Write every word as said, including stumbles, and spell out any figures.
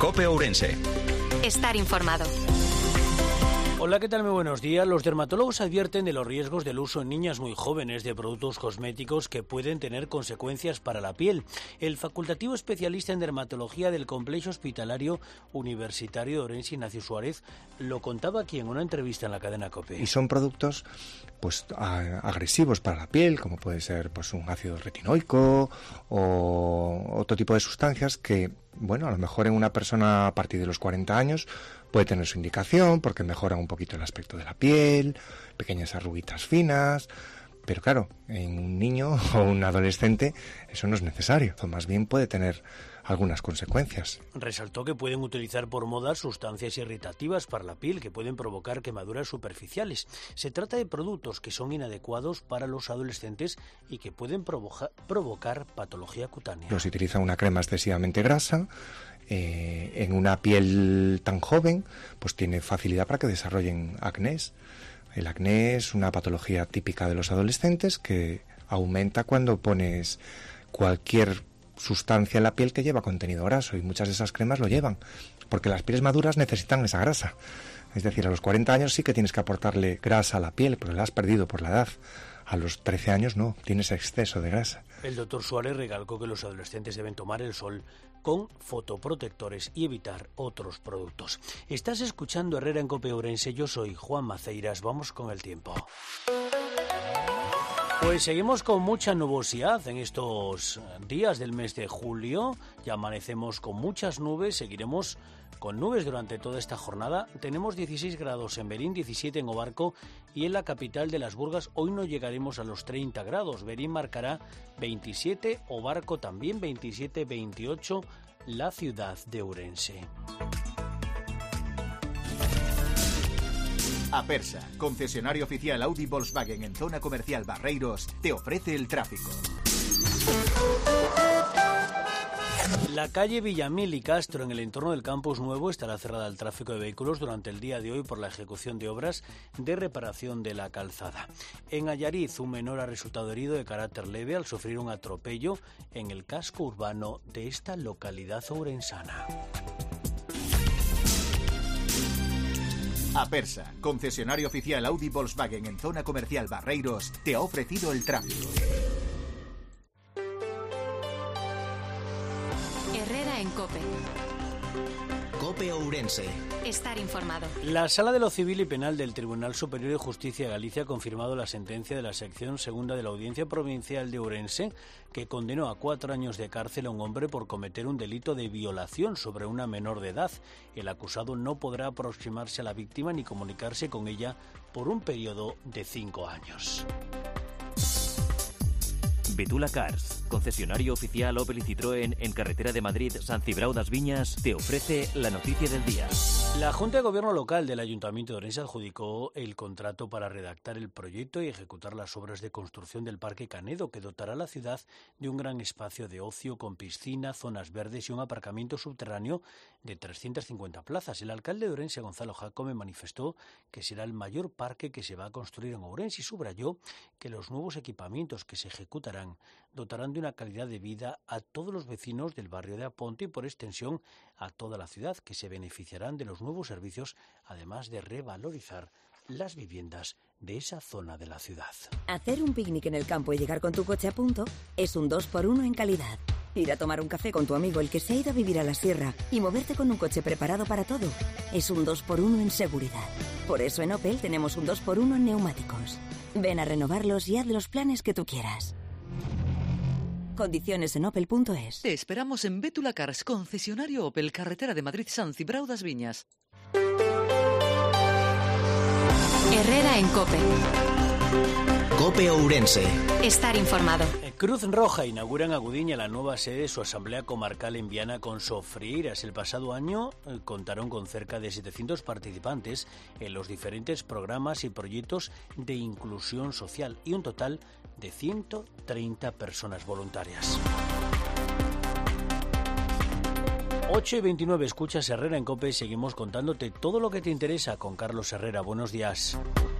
COPE Ourense. Estar informado. Hola, ¿qué tal? Muy buenos días. Los dermatólogos advierten de los riesgos del uso en niñas muy jóvenes de productos cosméticos que pueden tener consecuencias para la piel. El facultativo especialista en dermatología del Complejo Hospitalario Universitario de Ourense, Ignacio Suárez, lo contaba aquí en una entrevista en la cadena COPE. Y son productos pues a, agresivos para la piel, como puede ser pues un ácido retinoico o otro tipo de sustancias que, bueno, a lo mejor en una persona a partir de los cuarenta años puede tener su indicación porque mejoran un poquito el aspecto de la piel, pequeñas arruguitas finas, pero claro, en un niño o un adolescente eso no es necesario, o más bien puede tener algunas consecuencias. Resaltó que pueden utilizar por moda sustancias irritativas para la piel que pueden provocar quemaduras superficiales. Se trata de productos que son inadecuados para los adolescentes y que pueden provoca, provocar patología cutánea. Pero si utiliza una crema excesivamente grasa, eh, en una piel tan joven, pues tiene facilidad para que desarrollen acnés. El acné es una patología típica de los adolescentes que aumenta cuando pones cualquier sustancia en la piel que lleva contenido graso, y muchas de esas cremas lo llevan, porque las pieles maduras necesitan esa grasa. Es decir, a los cuarenta años sí que tienes que aportarle grasa a la piel, porque la has perdido por la edad. A los trece años no, tienes exceso de grasa. El doctor Suárez recalcó que los adolescentes deben tomar el sol con fotoprotectores y evitar otros productos. Estás escuchando Herrera en COPE Ourense, yo soy Juan Maceiras, vamos con el tiempo. Pues seguimos con mucha nubosidad en estos días del mes de julio, ya amanecemos con muchas nubes, seguiremos con nubes durante toda esta jornada. Tenemos dieciséis grados en Berín, diecisiete en Obarco y en la capital de Las Burgas hoy no llegaremos a los treinta grados. Berín marcará veintisiete, Obarco también veintisiete, veintiocho, la ciudad de Ourense. Apersa, concesionario oficial Audi Volkswagen en zona comercial Barreiros, te ofrece el tráfico. La calle Villamil y Castro en el entorno del Campus Nuevo estará cerrada al tráfico de vehículos durante el día de hoy por la ejecución de obras de reparación de la calzada. En Allariz, un menor ha resultado herido de carácter leve al sufrir un atropello en el casco urbano de esta localidad ourensana. Apersa, concesionario oficial Audi Volkswagen en zona comercial Barreiros, te ha ofrecido el tráfico. Herrera en COPE. COPE Ourense. Estar informado. La Sala de lo Civil y Penal del Tribunal Superior de Justicia de Galicia ha confirmado la sentencia de la sección segunda de la Audiencia Provincial de Ourense, que condenó a cuatro años de cárcel a un hombre por cometer un delito de violación sobre una menor de edad. El acusado no podrá aproximarse a la víctima ni comunicarse con ella por un periodo de cinco años. Betula Cars, concesionario oficial Opel y Citroën en carretera de Madrid, San Cibrao das Viñas, te ofrece la noticia del día. La Junta de Gobierno Local del Ayuntamiento de Ourense adjudicó el contrato para redactar el proyecto y ejecutar las obras de construcción del Parque Canedo, que dotará a la ciudad de un gran espacio de ocio con piscina, zonas verdes y un aparcamiento subterráneo de trescientas cincuenta plazas. El alcalde de Ourense, Gonzalo Jacome, manifestó que será el mayor parque que se va a construir en Ourense y subrayó que los nuevos equipamientos que se ejecutarán dotarán de una calidad de vida a todos los vecinos del barrio de Aponte y por extensión a toda la ciudad, que se beneficiarán de los nuevos servicios, además de revalorizar las viviendas de esa zona de la ciudad. Hacer un picnic en el campo y llegar con tu coche a punto es un dos por uno en calidad. Ir a tomar un café con tu amigo el que se ha ido a vivir a la sierra y moverte con un coche preparado para todo es un dos por uno en seguridad. Por eso en Opel tenemos un dos por uno en neumáticos. Ven a renovarlos y haz los planes que tú quieras. Condiciones en opel punto es. Te esperamos en Betula Cars, concesionario Opel, carretera de Madrid, San Cibrao das Viñas. Herrera en COPE. COPE Ourense. Estar informado. Cruz Roja inaugura en Agudiña la nueva sede de su Asamblea Comarcal en Viana con Sofrieiras. El pasado año eh, contaron con cerca de setecientos participantes en los diferentes programas y proyectos de inclusión social y un total de ciento treinta personas voluntarias. ocho y veintinueve, escuchas Herrera en COPE. Seguimos contándote todo lo que te interesa con Carlos Herrera. Buenos días.